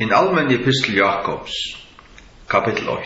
Hin allmänne epistel Jakobs, kapitel 8.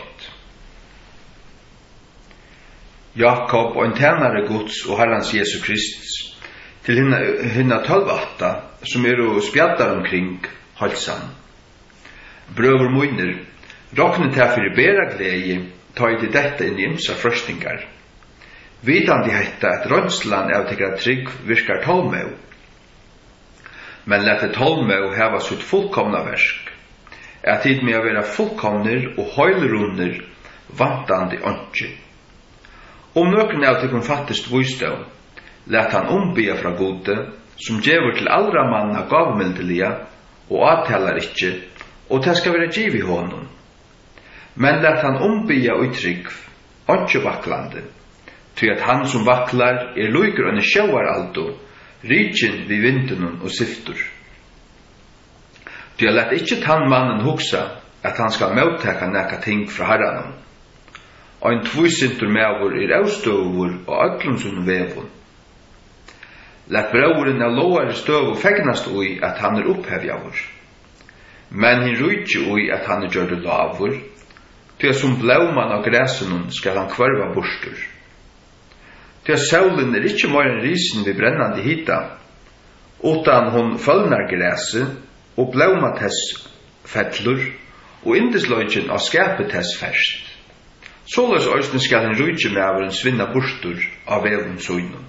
Jakob, ein tjänare Guds och Herrans Jesu Kristus, till hinna 12:8, som och spjattar omkring halsan. Bröver moiner, rocknet här för bera glädje, tar i detta in i ymsa fröstingar. Vidande hetta att rönslan av tegra trygg virkar tolmöv. Men lät det tolmöv häva sitt fullkomna versk. Att tid med att vara fullkomner och höjlerunner vantande öntje. Om någon av tegon fattest visdom, lät han ombia fra gode, som djäver till allra manna gavmildeliga och avtalar icke, och det ska vara giv i honom. Men lät han ombia utrygg, öntje vacklande, ty att han som vacklar lyker under sjöaraldo, riken vid vinden och syftor. Ty jag lät icke han mannen huxa att han ska mottaka näka ting fra herran. Och en tvusintur mevor avstövor och öglumsun vevon. Lät brauren av loar stöv och fägnast ui att han upphävjavor. Men hin rujtje ui att han gjorde lavor, ty som blauman av gräsenun skal han kvarva borstur. Ty solen icke mer en risen vid brännande hita, utan hon fölnar gräse och blaumat hess fettlur och indeslöjtjen av skapet hess färst. Således östen skal en rujtje meveren svinna borstur av vevon søgnum.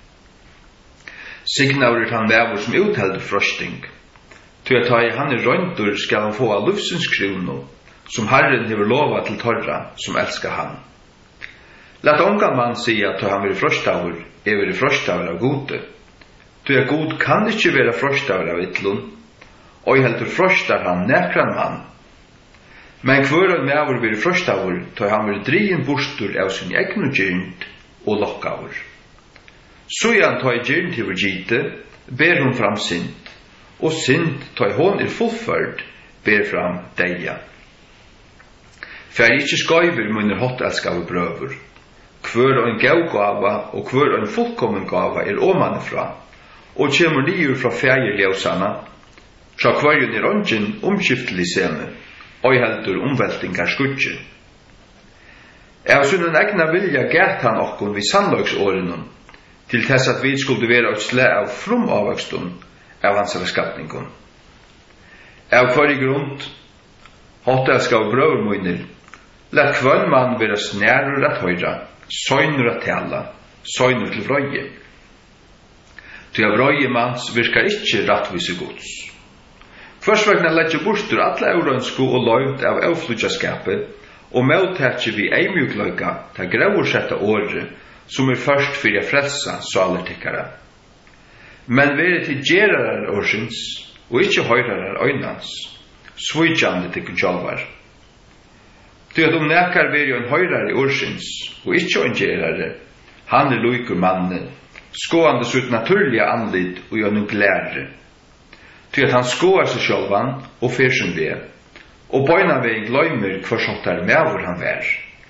Signaur han mevor som uthelder frosting, ty at ha i han røyntur skal han få av lufsens krono, som Herren hever lova til torra, som elskar han. Lät ongan man säga att han vill frostavur, vill frostavur av gode. Ty att god kan inte vara frostavur av ytlun, och helt frostar han näkran man. Men kvören mevor vill frostavur, då han vill drien borstur av sin egnu gynt och lockavur. Så han tar i gynt över gite, ber hon fram sint, och sint tar hon fullförd, ber fram deja. För inte skajver munner hot älskave bröver. Kvör en gaugava och kvör en fullkommen gava omanifra, och kommer liur fra färgeljösarna, så kvarjen rongen omskiftelig seme, og heldur omveltingar skudje. Av sunnen egna vilja gært han okkon vid sannløgsårenun, til tess at vi skulle være et slæ av frumavvøkstun av hans skapningun. Av kvar i grund, hottelskav brøvermoiner, lett kvann man være snærur at høyra, søgnur at tala, søgnur til vrøye. Ty av vrøye mans virkar ikkje rattvise gods. Kvarsvegna letja borstur alla eurønsku og løymt av avflutjaskapet, og møttekje vi eimjukløyga ta grauursetta åre, som først fyrir frelsa salertikkara. Men vere til gerarar årsins, og ikkje høyrarar øynans, svujjande til kunnskjalvar. Ty at nekar vere en høyrare årsins, og ikkje en gerare, han luikur mannen, skåande sitt naturliga anlid og gjennom glære. Ty at han skåar seg sjálvan og fer sin veg, og bøynavegin gløymer hver sortar mevor han vær.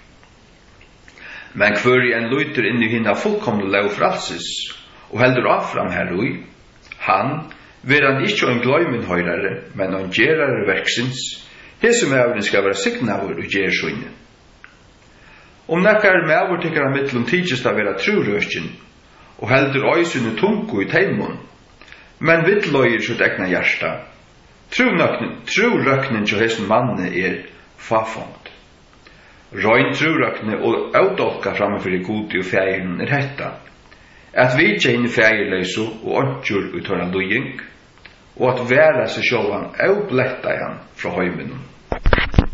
Men hver i en luiter inn i hinna fullkomne lov fralses, og heldur affram herrui, han, ver han ikkje en gløymin høyrare, men en gerare verksins, hese mevorin skal være signavur og gersvinne. Om nekkar mevor tykker han mittlum tidgjast av vera trurøskin, og heldur øysune tungu i teimon, men vittløyer sitt egna hjärsta. Trurøknen til hessen manne fafongt. Røyn trurøkne og avdolka framfor i godi og fægeren hetta. At vi ikke inn i fægerløyso og ontjur uttåra lujing, og at væra seg sjåvan avbletta han fra høymenum.